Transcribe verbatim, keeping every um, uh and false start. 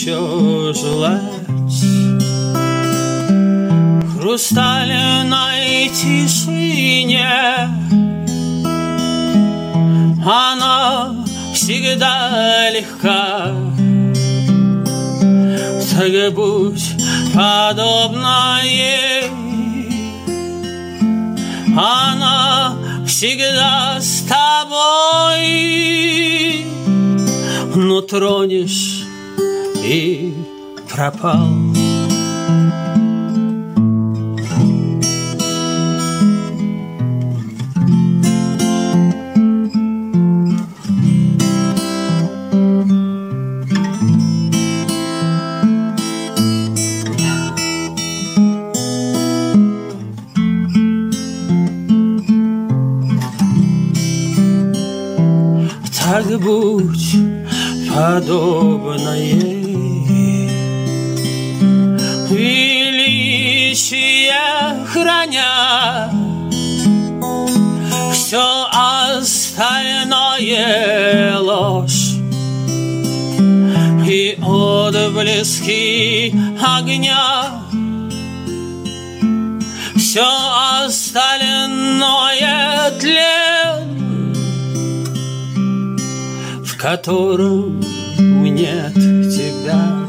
еще желать в хрустальной тишине. Она всегда легка, так будь подобна ей. Она всегда с тобой, но тронешь и пропал. Так будь подобна ей, величие храня, все остальное ложь и отблески огня. Все остальное тлен, в котором нет тебя.